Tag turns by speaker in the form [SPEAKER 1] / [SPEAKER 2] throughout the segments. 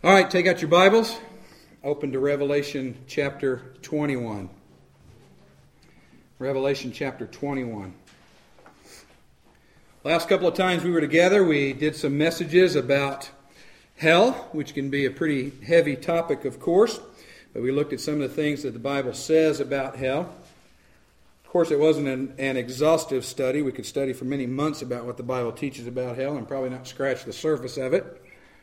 [SPEAKER 1] All right, take out your Bibles. Open to Revelation chapter 21. Revelation chapter 21. Last couple of times we were together, we did some messages about hell, which can be a pretty heavy topic, of course. But we looked at some of the things that the Bible says about hell. Of course, it wasn't an exhaustive study. We could study for many months about what the Bible teaches about hell and probably not scratch the surface of it.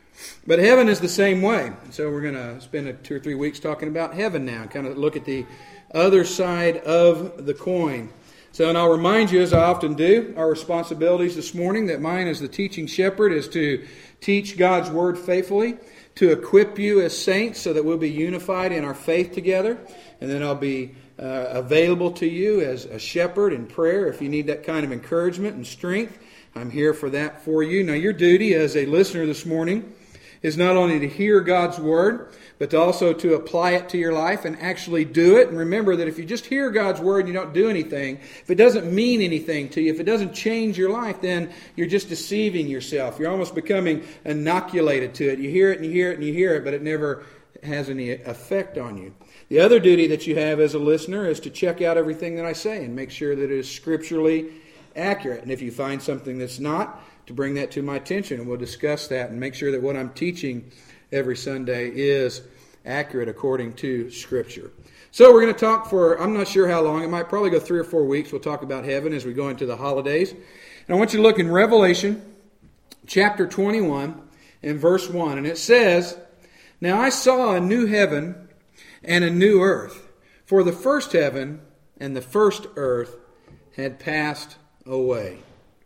[SPEAKER 1] But heaven is the same way. So we're going to spend 2 or 3 weeks talking about heaven now, kind of look at the other side of the coin. So, and I'll remind you, as I often do, our responsibilities this morning, that mine as the teaching shepherd is to teach God's Word faithfully, to equip you as saints so that we'll be unified in our faith together. And then I'll be available to you as a shepherd in prayer if you need that kind of encouragement and strength. I'm here for that for you. Now, your duty as a listener this morning is not only to hear God's Word, but also to apply it to your life and actually do it. And remember that if you just hear God's Word and you don't do anything, if it doesn't mean anything to you, if it doesn't change your life, then you're just deceiving yourself. You're almost becoming inoculated to it. You hear it and you hear it and you hear it, but it never has any effect on you. The other duty that you have as a listener is to check out everything that I say and make sure that it is scripturally accurate. And if you find something that's not, to bring that to my attention, and we'll discuss that and make sure that what I'm teaching every Sunday is accurate according to Scripture. So we're going to talk for, I'm not sure how long, it might probably go 3 or 4 weeks. We'll talk about heaven as we go into the holidays. And I want you to look in Revelation chapter 21 and verse 1. And it says, "Now I saw a new heaven and a new earth, for the first heaven and the first earth had passed away."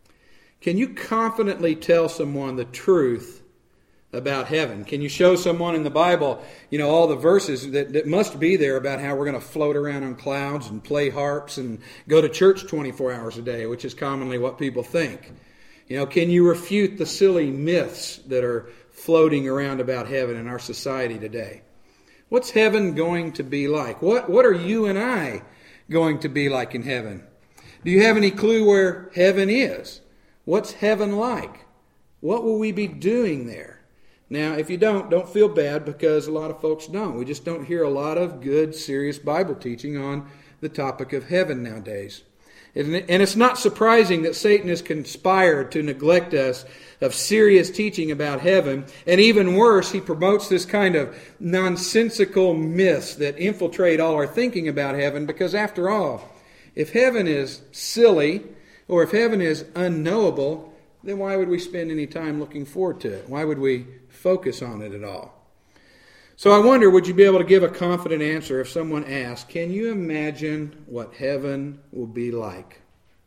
[SPEAKER 1] Can you confidently tell someone the truth about heaven? Can you show someone in the Bible, all the verses that must be there about how we're going to float around on clouds and play harps and go to church 24 hours a day, which is commonly what people think? Can you refute the silly myths that are floating around about heaven in our society today? What's heaven going to be like? What are you and I going to be like in heaven? Do you have any clue where heaven is? What's heaven like? What will we be doing there? Now, if you don't feel bad, because a lot of folks don't. We just don't hear a lot of good, serious Bible teaching on the topic of heaven nowadays. And it's not surprising that Satan has conspired to neglect us of serious teaching about heaven. And even worse, he promotes this kind of nonsensical myths that infiltrate all our thinking about heaven. Because after all, if heaven is silly, or if heaven is unknowable, then why would we spend any time looking forward to it? Why would we focus on it at all? So I wonder, would you be able to give a confident answer if someone asked, can you imagine what heaven will be like?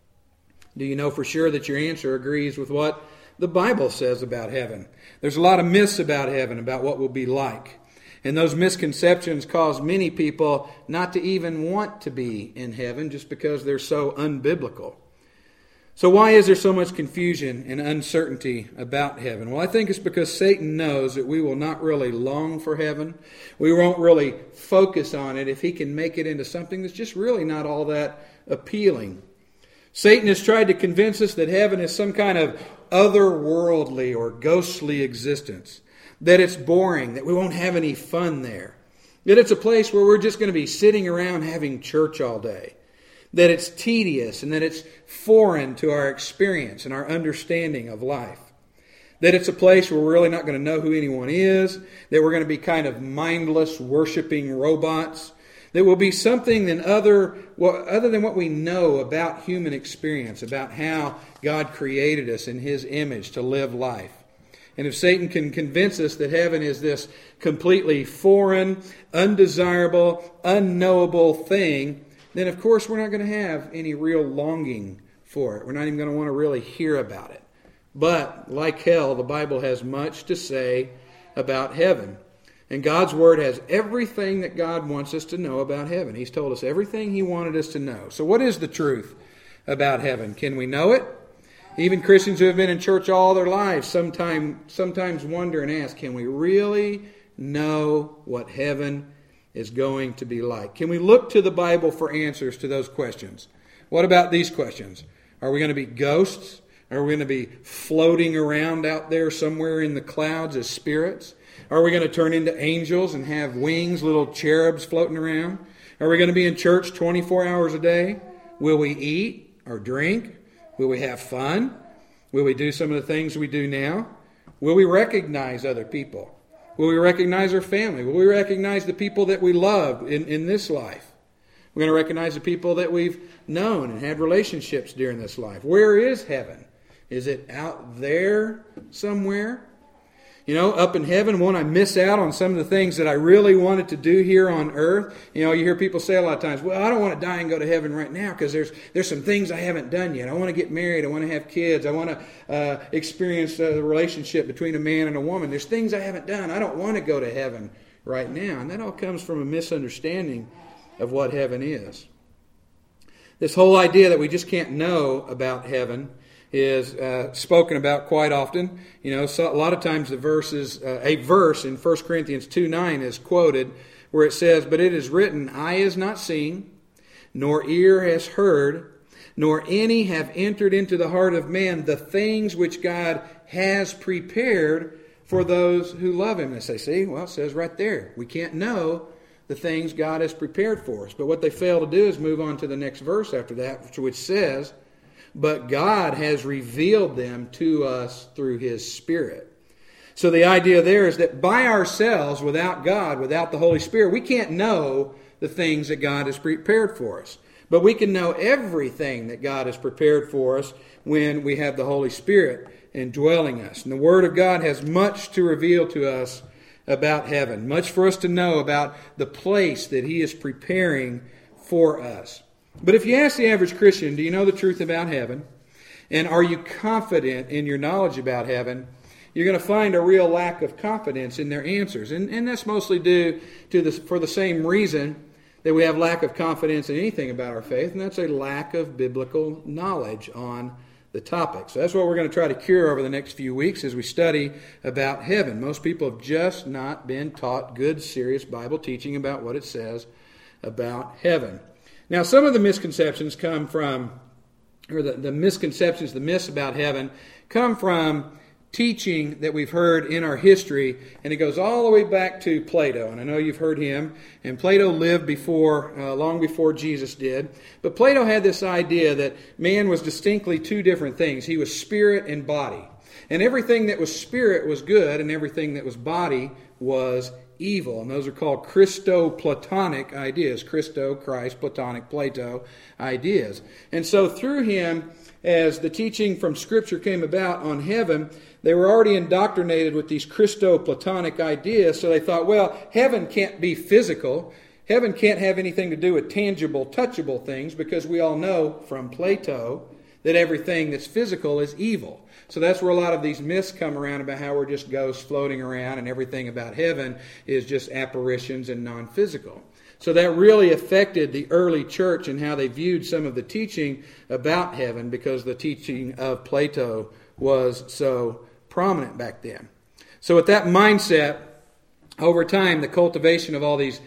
[SPEAKER 1] Do you know for sure that your answer agrees with what the Bible says about heaven? There's a lot of myths about heaven, about what will be like. And those misconceptions cause many people not to even want to be in heaven just because they're so unbiblical. So why is there so much confusion and uncertainty about heaven? Well, I think it's because Satan knows that we will not really long for heaven. We won't really focus on it if he can make it into something that's just really not all that appealing. Satan has tried to convince us that heaven is some kind of otherworldly or ghostly existence, that it's boring, that we won't have any fun there, that it's a place where we're just going to be sitting around having church all day, that it's tedious and that it's foreign to our experience and our understanding of life. That it's a place where we're really not going to know who anyone is, that we're going to be kind of mindless, worshiping robots, that will be something other than what we know about human experience, about how God created us in His image to live life. And if Satan can convince us that heaven is this completely foreign, undesirable, unknowable thing, then of course we're not going to have any real longing for it. We're not even going to want to really hear about it. But, like hell, the Bible has much to say about heaven. And God's Word has everything that God wants us to know about heaven. He's told us everything He wanted us to know. So what is the truth about heaven? Can we know it? Even Christians who have been in church all their lives sometimes wonder and ask, can we really know what heaven is going to be like? Can we look to the Bible for answers to those questions? What about these questions? Are we going to be ghosts? Are we going to be floating around out there somewhere in the clouds as spirits? Are we going to turn into angels and have wings, little cherubs floating around? Are we going to be in church 24 hours a day? Will we eat or drink? Will we have fun? Will we do some of the things we do now? Will we recognize other people? Will we recognize our family? Will we recognize the people that we love in this life? We're going to recognize the people that we've known and had relationships during this life. Where is heaven? Is it out there somewhere? You know, up in heaven, won't I miss out on some of the things that I really wanted to do here on earth? You know, you hear people say a lot of times, well, I don't want to die and go to heaven right now because there's some things I haven't done yet. I want to get married. I want to have kids. I want to experience the relationship between a man and a woman. There's things I haven't done. I don't want to go to heaven right now. And that all comes from a misunderstanding of what heaven is. This whole idea that we just can't know about heaven is spoken about quite often. You know, so a lot of times a verse in 1 Corinthians 2:9 is quoted where it says, "But it is written, eye has not seen, nor ear has heard, nor any have entered into the heart of man the things which God has prepared for those who love Him." And they say, see, well, it says right there, we can't know the things God has prepared for us. But what they fail to do is move on to the next verse after that, which says, "But God has revealed them to us through His Spirit." So the idea there is that by ourselves, without God, without the Holy Spirit, we can't know the things that God has prepared for us. But we can know everything that God has prepared for us when we have the Holy Spirit indwelling us. And the Word of God has much to reveal to us about heaven, much for us to know about the place that He is preparing for us. But if you ask the average Christian, do you know the truth about heaven? And are you confident in your knowledge about heaven? You're going to find a real lack of confidence in their answers. And that's mostly due to for the same reason that we have lack of confidence in anything about our faith, and that's a lack of biblical knowledge on the topic. So that's what we're going to try to cure over the next few weeks as we study about heaven. Most people have just not been taught good, serious Bible teaching about what it says about heaven. Now, some of the misconceptions come from, or the misconceptions, the myths about heaven, come from teaching that we've heard in our history, and it goes all the way back to Plato. And I know you've heard him, and Plato lived long before Jesus did. But Plato had this idea that man was distinctly two different things. He was spirit and body. And everything that was spirit was good, and everything that was body was evil. And those are called Christo-Platonic ideas. Christo, Christ, Platonic, Plato ideas. And so through him, as the teaching from Scripture came about on heaven, they were already indoctrinated with these Christo-Platonic ideas, so they thought, well, heaven can't be physical. Heaven can't have anything to do with tangible, touchable things, because we all know from Plato that everything that's physical is evil. So that's where a lot of these myths come around about how we're just ghosts floating around and everything about heaven is just apparitions and non-physical. So that really affected the early church and how they viewed some of the teaching about heaven, because the teaching of Plato was so prominent back then. So with that mindset, over time, the cultivation of all these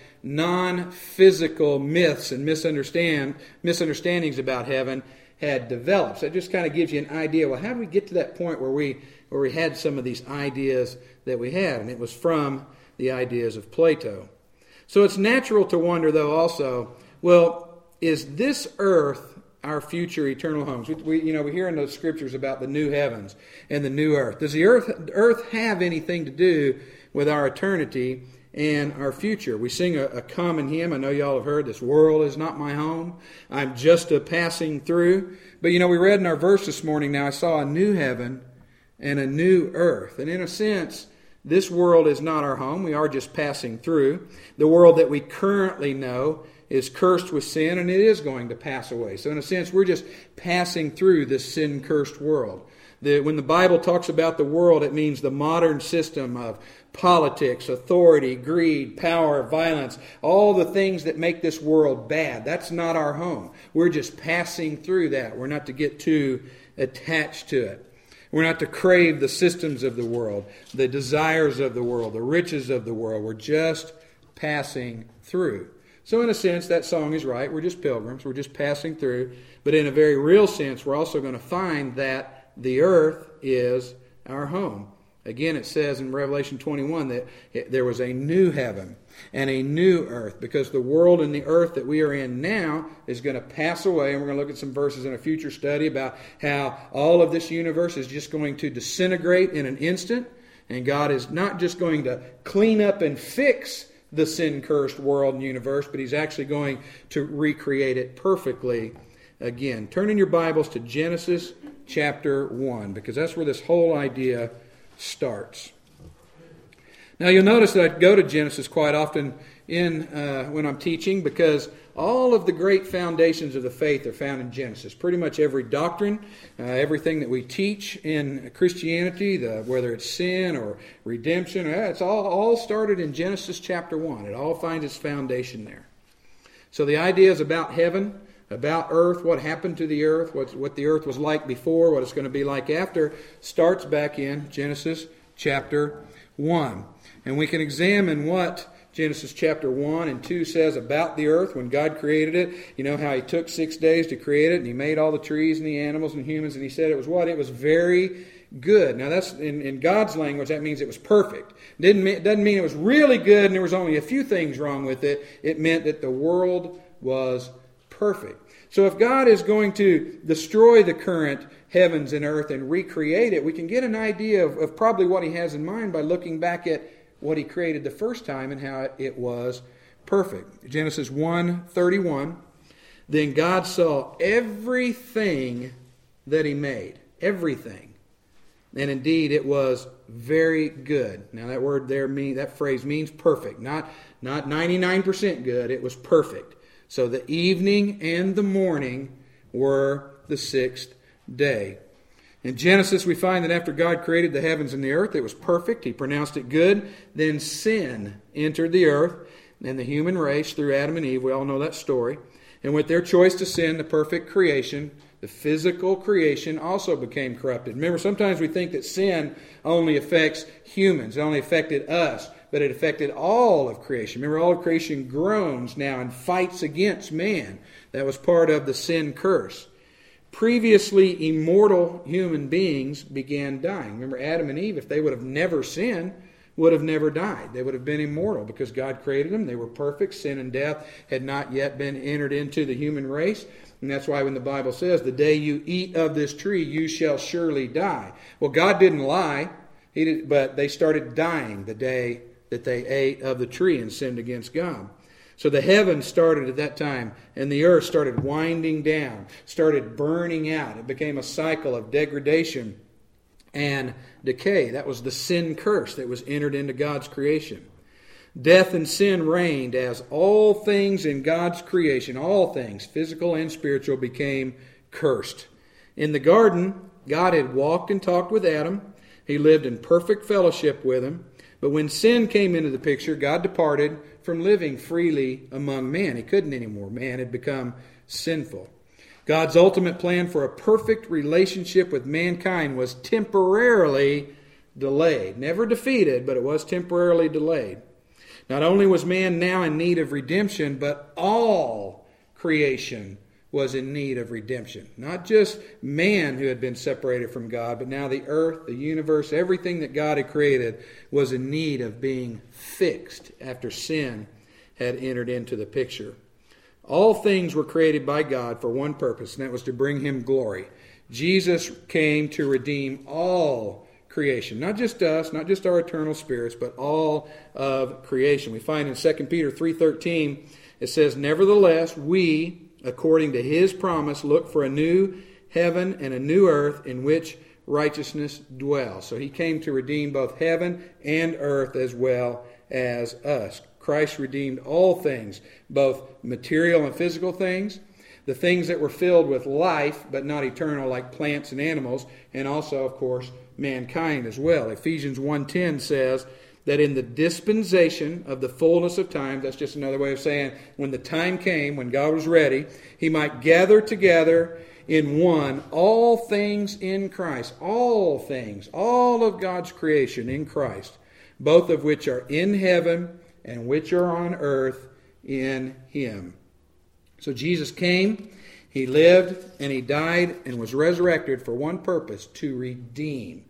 [SPEAKER 1] non-physical myths and misunderstandings about heaven had developed. So it just kind of gives you an idea, well, how did we get to that point where we had some of these ideas that we had? And it was from the ideas of Plato. So it's natural to wonder, though, also, well, is this earth our future eternal homes? We hear in the Scriptures about the new heavens and the new earth. Does the earth have anything to do with our eternity and our future? We sing a common hymn. I know y'all have heard, "This world is not my home. I'm just a passing through." But we read in our verse this morning, "Now I saw a new heaven and a new earth." And in a sense, this world is not our home. We are just passing through. The world that we currently know is cursed with sin, and it is going to pass away. So in a sense, we're just passing through this sin-cursed world. When the Bible talks about the world, it means the modern system of politics, authority, greed, power, violence, all the things that make this world bad. That's not our home. We're just passing through that. We're not to get too attached to it. We're not to crave the systems of the world, the desires of the world, the riches of the world. We're just passing through. So in a sense, that song is right. We're just pilgrims. We're just passing through. But in a very real sense, we're also going to find that the earth is our home. Again, it says in Revelation 21 that there was a new heaven and a new earth, because the world and the earth that we are in now is going to pass away. And we're going to look at some verses in a future study about how all of this universe is just going to disintegrate in an instant. And God is not just going to clean up and fix the sin-cursed world and universe, but He's actually going to recreate it perfectly again. Turn in your Bibles to Genesis chapter 1, because that's where this whole idea starts. Now you'll notice that I go to Genesis quite often when I'm teaching, because all of the great foundations of the faith are found in Genesis. Pretty much every doctrine, everything that we teach in Christianity, whether it's sin or redemption, it's all started in Genesis chapter 1. It all finds its foundation there. So the idea is about heaven, about earth, what happened to the earth, what the earth was like before, what it's going to be like after, starts back in Genesis chapter 1. And we can examine what Genesis chapter 1 and 2 says about the earth when God created it. You know how He took 6 days to create it, and He made all the trees and the animals and humans, and He said it was what? It was very good. Now that's in God's language, that means it was perfect. It doesn't mean it was really good and there was only a few things wrong with it. It meant that the world was perfect. So if God is going to destroy the current heavens and earth and recreate it, we can get an idea of probably what He has in mind by looking back at what He created the first time and how it was perfect. Genesis 1:31, then God saw everything that He made. Everything. And indeed it was very good. Now that word there, that phrase means perfect. Not 99% good. It was perfect. So the evening and the morning were the 6th day. In Genesis, we find that after God created the heavens and the earth, it was perfect. He pronounced it good. Then sin entered the earth and the human race through Adam and Eve. We all know that story. And with their choice to sin, the perfect creation, the physical creation, also became corrupted. Remember, sometimes we think that sin only affects humans. It only affected us. But it affected all of creation. Remember, all of creation groans now and fights against man. That was part of the sin curse. Previously immortal human beings began dying. Remember, Adam and Eve, if they would have never sinned, would have never died. They would have been immortal because God created them. They were perfect. Sin and death had not yet been entered into the human race. And that's why when the Bible says, the day you eat of this tree, you shall surely die. Well, God didn't lie, but they started dying the day that they ate of the tree and sinned against God. So the heavens started at that time, and the earth started winding down, started burning out. It became a cycle of degradation and decay. That was the sin curse that was entered into God's creation. Death and sin reigned as all things in God's creation, all things, physical and spiritual, became cursed. In the garden, God had walked and talked with Adam. He lived in perfect fellowship with him. But when sin came into the picture, God departed from living freely among man. He couldn't anymore. Man had become sinful. God's ultimate plan for a perfect relationship with mankind was temporarily delayed. Never defeated, but it was temporarily delayed. Not only was man now in need of redemption, but all creation was in need of redemption. Not just man who had been separated from God, but now the earth, the universe, everything that God had created was in need of being fixed after sin had entered into the picture. All things were created by God for one purpose, and that was to bring Him glory. Jesus came to redeem all creation. Not just us, not just our eternal spirits, but all of creation. We find in 2 Peter 3:13, it says, nevertheless, we, according to His promise, look for a new heaven and a new earth in which righteousness dwells. So He came to redeem both heaven and earth as well as us. Christ redeemed all things, both material and physical things, the things that were filled with life but not eternal, like plants and animals, and also, of course, mankind as well. Ephesians 1:10 says that in the dispensation of the fullness of time, that's just another way of saying when the time came, when God was ready, He might gather together in one all things in Christ. All things, all of God's creation in Christ, both of which are in heaven and which are on earth in Him. So Jesus came, He lived and he died and was resurrected for one purpose, to redeem.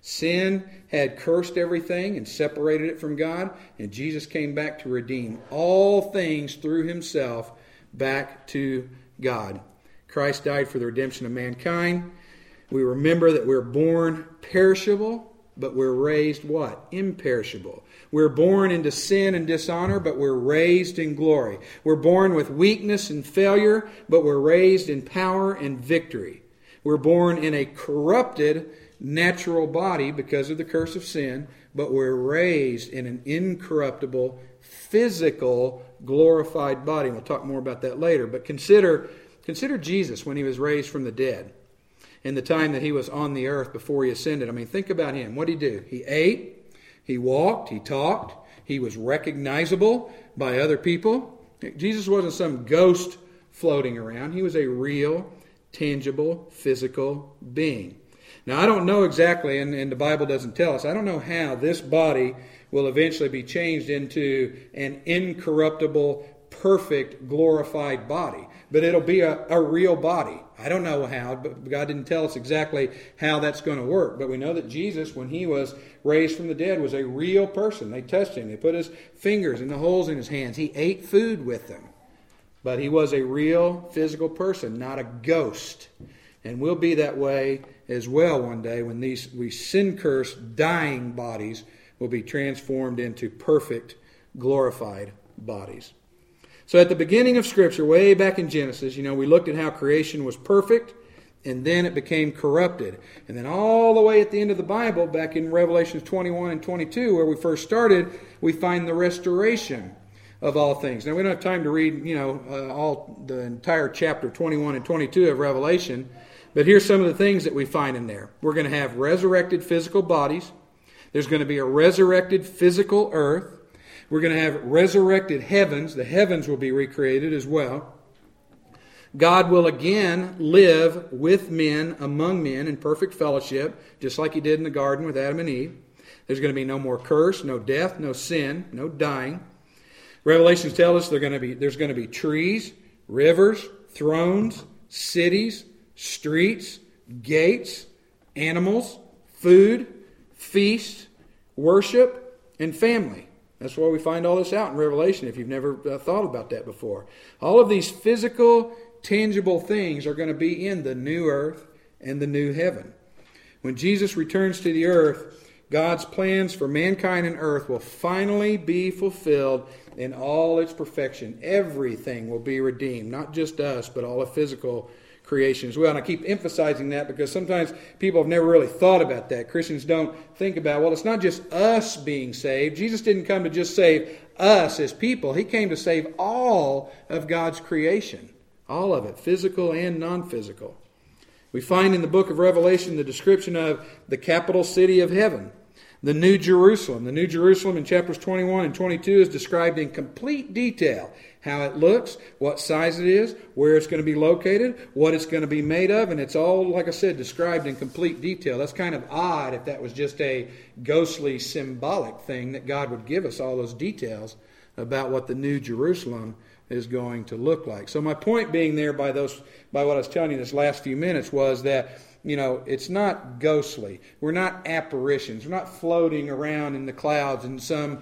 [SPEAKER 1] Sin had cursed everything and separated it from God, and Jesus came back to redeem all things through himself back to God. Christ died for the redemption of mankind. We remember that we're born perishable, but we're raised what? Imperishable. We're born into sin and dishonor, but we're raised in glory. We're born with weakness and failure, but we're raised in power and victory. We're born in a corrupted natural body because of the curse of sin, but we're raised in an incorruptible, physical, glorified body. We'll talk more about that later. But consider Jesus when he was raised from the dead. In the time that he was on the earth before he ascended. I mean, think about him. What did he do? He ate, he walked, he talked, he was recognizable by other people. Jesus wasn't some ghost floating around. He was a real, tangible, physical being. Now, I don't know exactly, and the Bible doesn't tell us, I don't know how this body will eventually be changed into an incorruptible, perfect, glorified body. But it'll be a real body. I don't know how, but God didn't tell us exactly how that's going to work. But we know that Jesus, when he was raised from the dead, was a real person. They touched him. They put his fingers in the holes in his hands. He ate food with them. But he was a real physical person, not a ghost. And we'll be that way as well one day when these sin-cursed, dying bodies will be transformed into perfect, glorified bodies. So at the beginning of Scripture, way back in Genesis, we looked at how creation was perfect, and then it became corrupted. And then all the way at the end of the Bible, back in Revelation 21 and 22, where we first started, we find the restoration of all things. Now, we don't have time to read, all the entire chapter 21 and 22 of Revelation, but here's some of the things that we find in there. We're going to have resurrected physical bodies. There's going to be a resurrected physical earth. We're going to have resurrected heavens. The heavens will be recreated as well. God will again live with men, among men, in perfect fellowship, just like he did in the garden with Adam and Eve. There's going to be no more curse, no death, no sin, no dying. Revelations tell us there's going to be trees, rivers, thrones, cities, streets, gates, animals, food, feast, worship, and family. That's why we find all this out in Revelation if you've never thought about that before. All of these physical, tangible things are going to be in the new earth and the new heaven. When Jesus returns to the earth, God's plans for mankind and earth will finally be fulfilled in all its perfection. Everything will be redeemed, not just us, but all of physical creation as well. And I keep emphasizing that because sometimes people have never really thought about that. Christians don't think about, well, it's not just us being saved. Jesus didn't come to just save us as people. He came to save all of God's creation. All of it, physical and non-physical. We find in the book of Revelation the description of the capital city of heaven, the New Jerusalem. The New Jerusalem in chapters 21 and 22 is described in complete detail. How it looks, what size it is, where it's going to be located, what it's going to be made of, and it's all, like I said, described in complete detail. That's kind of odd if that was just a ghostly, symbolic thing that God would give us all those details about what the New Jerusalem is going to look like. So my point being there by what I was telling you this last few minutes was that it's not ghostly. We're not apparitions. We're not floating around in the clouds in some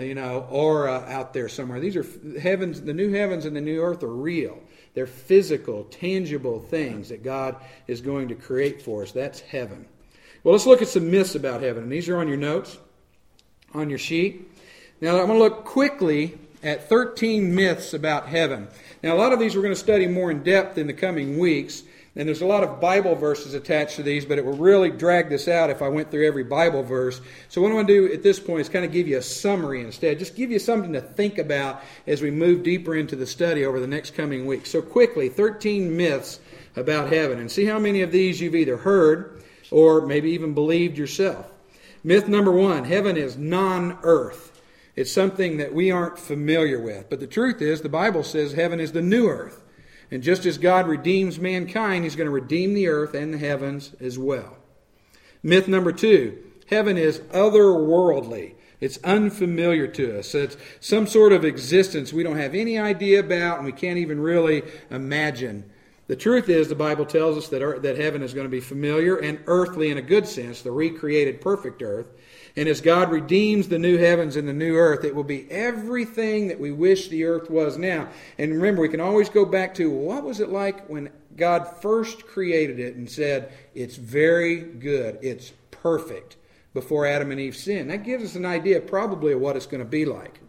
[SPEAKER 1] aura out there somewhere. These are heavens. The new heavens and the new earth are real. They're physical, tangible things that God is going to create for us. That's heaven. Well, let's look at some myths about heaven. And these are on your notes, on your sheet. Now, I'm going to look quickly at 13 myths about heaven. Now, a lot of these we're going to study more in depth in the coming weeks. And there's a lot of Bible verses attached to these, but it will really drag this out if I went through every Bible verse. So what I want to do at this point is kind of give you a summary instead. Just give you something to think about as we move deeper into the study over the next coming weeks. So quickly, 13 myths about heaven. And see how many of these you've either heard or maybe even believed yourself. Myth number 1, heaven is non-earth. It's something that we aren't familiar with. But the truth is, the Bible says heaven is the new earth. And just as God redeems mankind, He's going to redeem the earth and the heavens as well. Myth number 2, heaven is otherworldly. It's unfamiliar to us. It's some sort of existence we don't have any idea about and we can't even really imagine The truth is, the Bible tells us that heaven is going to be familiar and earthly in a good sense, the recreated perfect earth. And as God redeems the new heavens and the new earth, it will be everything that we wish the earth was now. And remember, we can always go back to what was it like when God first created it and said, it's very good, it's perfect, before Adam and Eve sinned. That gives us an idea probably of what it's going to be like.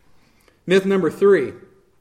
[SPEAKER 1] Myth number 3.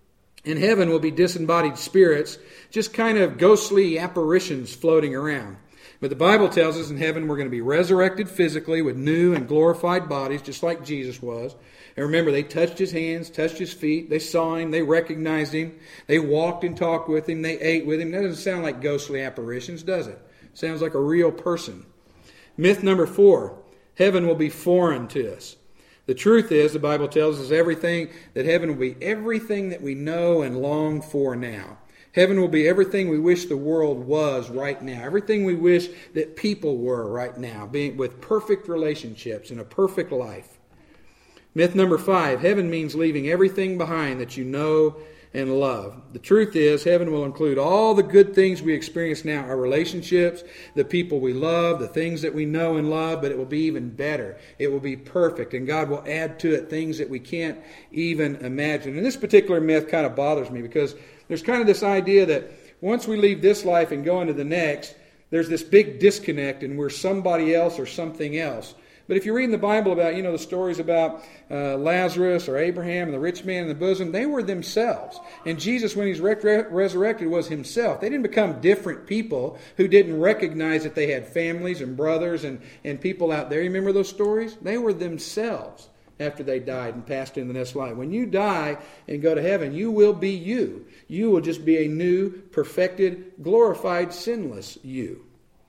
[SPEAKER 1] In heaven will be disembodied spirits, just kind of ghostly apparitions floating around. But the Bible tells us in heaven we're going to be resurrected physically with new and glorified bodies, just like Jesus was. And remember, they touched his hands, touched his feet, they saw him, they recognized him, they walked and talked with him, they ate with him. That doesn't sound like ghostly apparitions, does it? It sounds like a real person. Myth number 4, heaven will be foreign to us. The truth is, the Bible tells us that heaven will be everything that we know and long for now. Heaven will be everything we wish the world was right now. Everything we wish that people were right now, being with perfect relationships and a perfect life. Myth number 5, heaven means leaving everything behind that you know and love. The truth is, heaven will include all the good things we experience now, our relationships, the people we love, the things that we know and love, but it will be even better. It will be perfect, and God will add to it things that we can't even imagine. And this particular myth kind of bothers me because there's kind of this idea that once we leave this life and go into the next, there's this big disconnect and we're somebody else or something else. But if you read in the Bible about, the stories about Lazarus or Abraham and the rich man in the bosom, they were themselves. And Jesus, when he's resurrected, was himself. They didn't become different people who didn't recognize that they had families and brothers and people out there. You remember those stories? They were themselves after they died and passed into the next life. When you die and go to heaven, you will be you. You will just be a new, perfected, glorified, sinless you.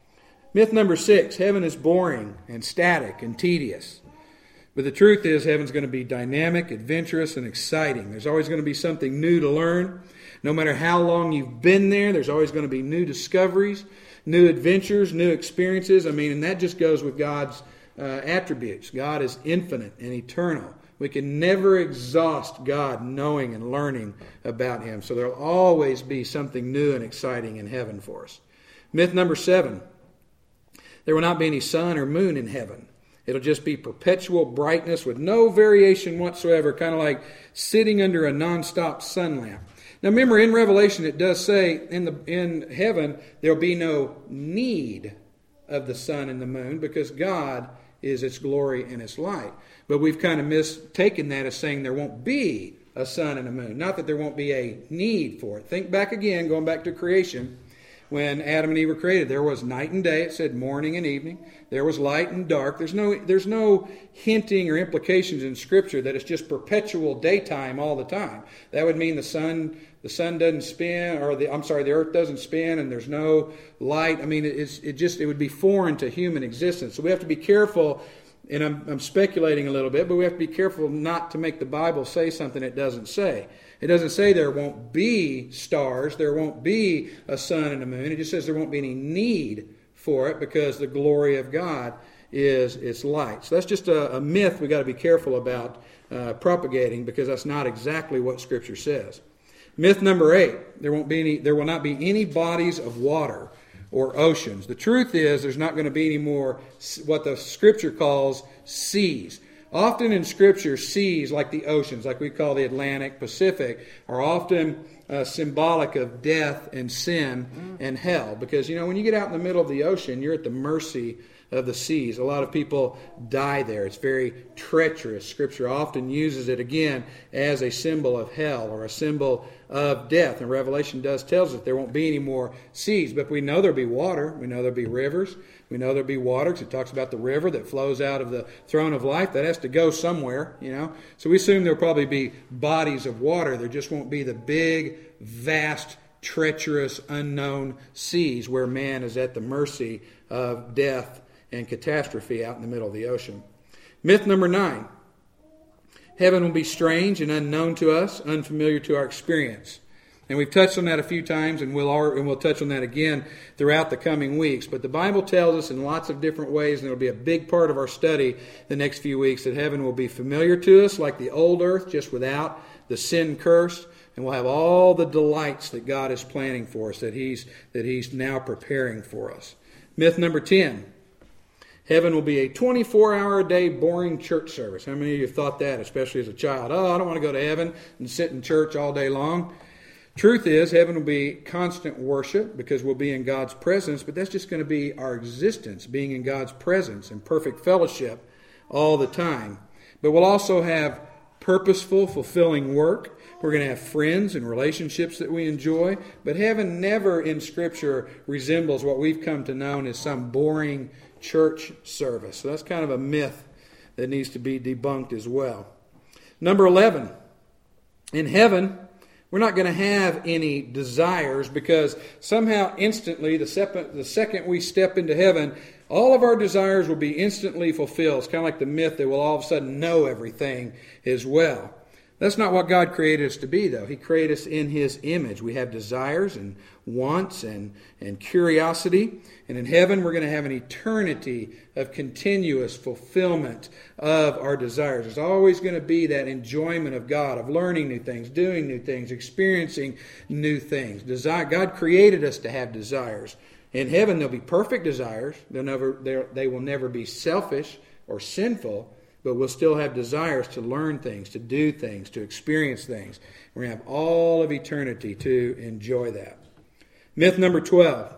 [SPEAKER 1] Myth number 6, heaven is boring and static and tedious. But the truth is, heaven's going to be dynamic, adventurous, and exciting. There's always going to be something new to learn. No matter how long you've been there, there's always going to be new discoveries, new adventures, new experiences. And that just goes with God's attributes. God is infinite and eternal. We can never exhaust God knowing and learning about Him. So there'll always be something new and exciting in heaven for us. Myth number 7. There will not be any sun or moon in heaven. It'll just be perpetual brightness with no variation whatsoever, kind of like sitting under a nonstop sun lamp. Now remember, in Revelation it does say in heaven there will be no need of the sun and the moon because God is its glory and its light. But we've kind of mistaken that as saying there won't be a sun and a moon. Not that there won't be a need for it. Think back again, going back to creation. When Adam and Eve were created, there was night and day. It said morning and evening. There was light and dark. There's no hinting or implications in Scripture that it's just perpetual daytime all the time. That would mean the sun doesn't spin, or the earth doesn't spin, and there's no light. It would be foreign to human existence. So we have to be careful. And I'm speculating a little bit, but we have to be careful not to make the Bible say something it doesn't say. It doesn't say there won't be stars, there won't be a sun and a moon. It just says there won't be any need for it because the glory of God is its light. So that's just a myth we've got to be careful about propagating because that's not exactly what Scripture says. Myth number 8, there will not be any bodies of water or oceans. The truth is there's not going to be any more what the Scripture calls seas. Often in Scripture, seas like the oceans, like we call the Atlantic, Pacific, are often symbolic of death and sin and hell. Because, when you get out in the middle of the ocean, you're at the mercy of the seas. A lot of people die there. It's very treacherous. Scripture often uses it, again, as a symbol of hell or a symbol of death. And Revelation tells us there won't be any more seas. But we know there'll be water. We know there'll be rivers. We know there'll be water because it talks about the river that flows out of the throne of life. That has to go somewhere, So we assume there'll probably be bodies of water. There just won't be the big, vast, treacherous, unknown seas where man is at the mercy of death and catastrophe out in the middle of the ocean. Myth number 9. Heaven will be strange and unknown to us, unfamiliar to our experience. And we've touched on that a few times, and we'll touch on that again throughout the coming weeks. But the Bible tells us in lots of different ways, and it'll be a big part of our study the next few weeks, that heaven will be familiar to us like the old earth, just without the sin curse. and we'll have all the delights that God is planning for us, that He's now preparing for us. Myth number 10. Heaven will be a 24-hour-a-day boring church service. How many of you have thought that, especially as a child? Oh, I don't want to go to heaven and sit in church all day long. Truth is, heaven will be constant worship because we'll be in God's presence, but that's just going to be our existence, being in God's presence and perfect fellowship all the time. But we'll also have purposeful, fulfilling work. We're going to have friends and relationships that we enjoy. But heaven never in Scripture resembles what we've come to know as some boring church service. So that's kind of a myth that needs to be debunked as well. Number 11. In heaven, we're not going to have any desires because somehow instantly, the second we step into heaven, all of our desires will be instantly fulfilled. It's kind of like the myth that we'll all of a sudden know everything as well. That's not what God created us to be, though. He created us in His image. We have desires and wants and curiosity. And in heaven, we're going to have an eternity of continuous fulfillment of our desires. There's always going to be that enjoyment of God, of learning new things, doing new things, experiencing new things. God created us to have desires. In heaven, there'll be perfect desires. They will never be selfish or sinful. But we'll still have desires to learn things, to do things, to experience things. We're going to have all of eternity to enjoy that. Myth number 12.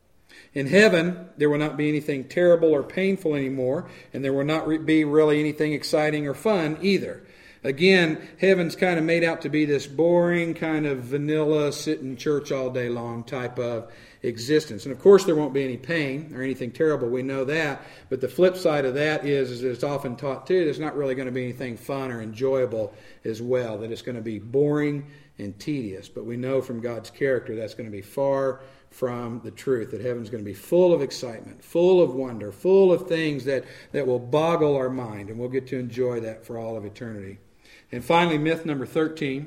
[SPEAKER 1] In heaven, there will not be anything terrible or painful anymore, and there will not be really anything exciting or fun either. Again, heaven's kind of made out to be this boring, kind of vanilla, sit in church all day long type of existence. And of course there won't be any pain or anything terrible, we know that. But the flip side of that is it's often taught too, there's not really going to be anything fun or enjoyable as well, that it's going to be boring and tedious. But we know from God's character that's going to be far from the truth, that heaven's going to be full of excitement, full of wonder, full of things that will boggle our mind, and we'll get to enjoy that for all of eternity. And finally, myth number 13.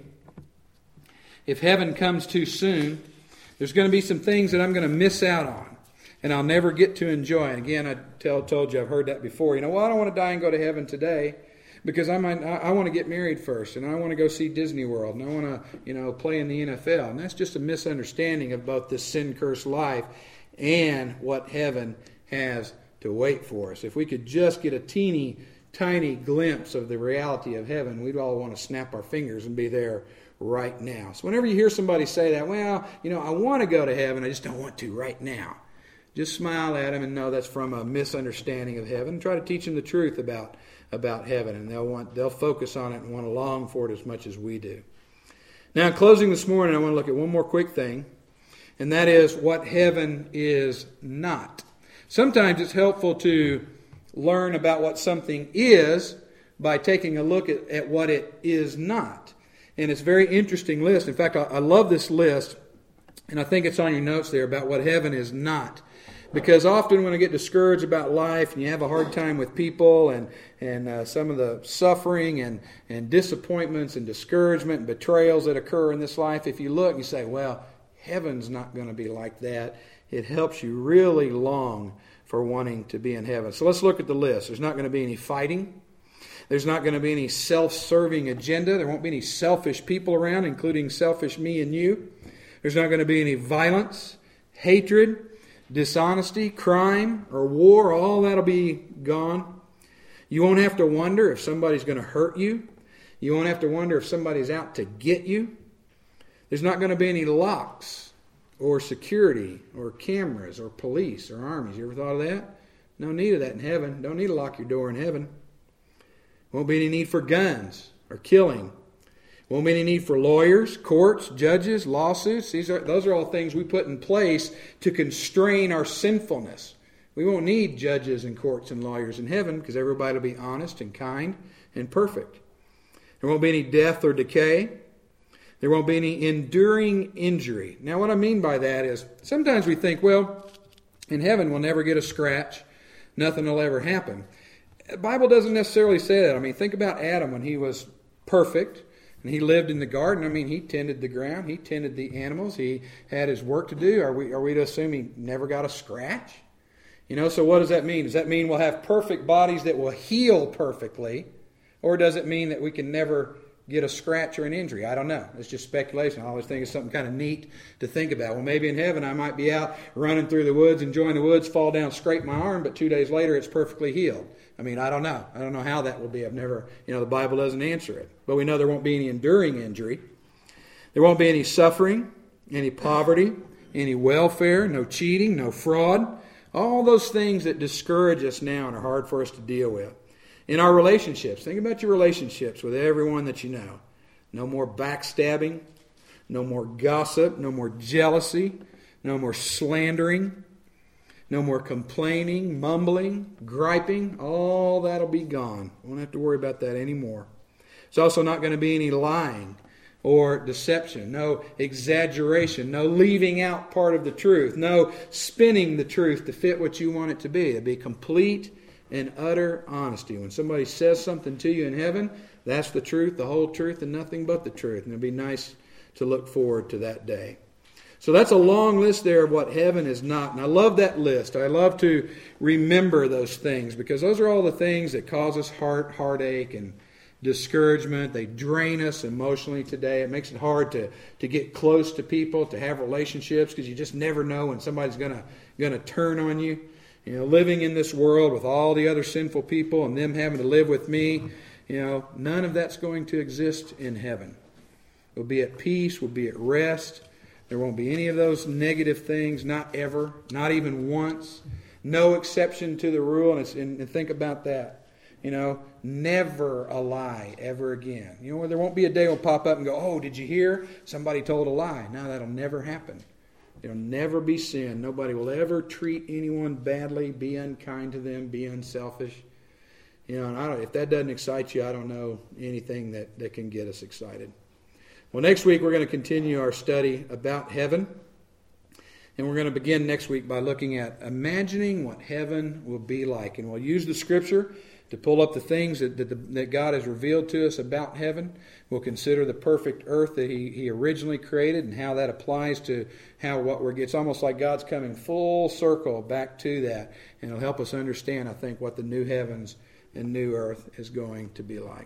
[SPEAKER 1] If heaven comes too soon, there's going to be some things that I'm going to miss out on, and I'll never get to enjoy. And again, I told you I've heard that before. I don't want to die and go to heaven today because I want to get married first, and I want to go see Disney World, and I want to play in the NFL. And that's just a misunderstanding of both this sin-cursed life and what heaven has to wait for us. If we could just get a teeny tiny glimpse of the reality of heaven, we'd all want to snap our fingers and be there right now. So whenever you hear somebody say that, I want to go to heaven, I just don't want to right now, just smile at them and know that's from a misunderstanding of heaven. Try to teach them the truth about heaven, and they'll focus on it and want to long for it as much as we do. Now, in closing this morning, I want to look at one more quick thing, and that is what heaven is not. Sometimes it's helpful to learn about what something is by taking a look at what it is not. And it's a very interesting list. In fact, I love this list, and I think it's on your notes there about what heaven is not. Because often when I get discouraged about life and you have a hard time with people and some of the suffering and disappointments and discouragement and betrayals that occur in this life, if you look, you say, well, heaven's not going to be like that. It helps you really long for wanting to be in heaven. So let's look at the list. There's not going to be any fighting. There's not going to be any self-serving agenda. There won't be any selfish people around, including selfish me and you. There's not going to be any violence, hatred, dishonesty, crime, or war. All that'll be gone. You won't have to wonder if somebody's going to hurt you. You won't have to wonder if somebody's out to get you. There's not going to be any locks or security, or cameras, or police, or armies. You ever thought of that? No need of that in heaven. Don't need to lock your door in heaven. Won't be any need for guns or killing. Won't be any need for lawyers, courts, judges, lawsuits. Those are all things we put in place to constrain our sinfulness. We won't need judges and courts and lawyers in heaven because everybody will be honest and kind and perfect. There won't be any death or decay. There won't be any enduring injury. Now, what I mean by that is sometimes we think, well, in heaven we'll never get a scratch. Nothing will ever happen. The Bible doesn't necessarily say that. I mean, think about Adam when he was perfect and he lived in the garden. I mean, he tended the ground. He tended the animals. He had his work to do. Are we to assume he never got a scratch? So what does that mean? Does that mean we'll have perfect bodies that will heal perfectly? Or does it mean that we can never get a scratch or an injury. I don't know. It's just speculation. I always think it's something kind of neat to think about. Well, maybe in heaven I might be out running through the woods, enjoying the woods, fall down, scrape my arm, but 2 days later it's perfectly healed. I mean, I don't know. I don't know how that will be. I've never, the Bible doesn't answer it. But we know there won't be any enduring injury. There won't be any suffering, any poverty, any welfare, no cheating, no fraud. All those things that discourage us now and are hard for us to deal with. In our relationships, think about your relationships with everyone that you know. No more backstabbing, no more gossip, no more jealousy, no more slandering, no more complaining, mumbling, griping. All that'll be gone. Won't have to worry about that anymore. It's also not going to be any lying or deception, no exaggeration, no leaving out part of the truth, no spinning the truth to fit what you want it to be. It'll be complete and utter honesty. When somebody says something to you in heaven, that's the truth, the whole truth, and nothing but the truth. And it'll be nice to look forward to that day. So that's a long list there of what heaven is not. And I love that list. I love to remember those things because those are all the things that cause us heartache and discouragement. They drain us emotionally today. It makes it hard to get close to people, to have relationships, because you just never know when somebody's going to turn on you. Living in this world with all the other sinful people and them having to live with me, none of that's going to exist in heaven. We'll be at peace. We'll be at rest. There won't be any of those negative things, not ever, not even once. No exception to the rule, and think about that. Never a lie ever again. There won't be a day will pop up and go, oh, did you hear? Somebody told a lie. No, that'll never happen. There'll never be sin. Nobody will ever treat anyone badly, be unkind to them, be unselfish. And if that doesn't excite you, I don't know anything that can get us excited. Well, next week we're going to continue our study about heaven. And we're going to begin next week by looking at imagining what heaven will be like. And we'll use the Scripture to pull up the things that God has revealed to us about heaven. We'll consider the perfect earth that He originally created and how that applies to it's almost like God's coming full circle back to that. And it'll help us understand, I think, what the new heavens and new earth is going to be like.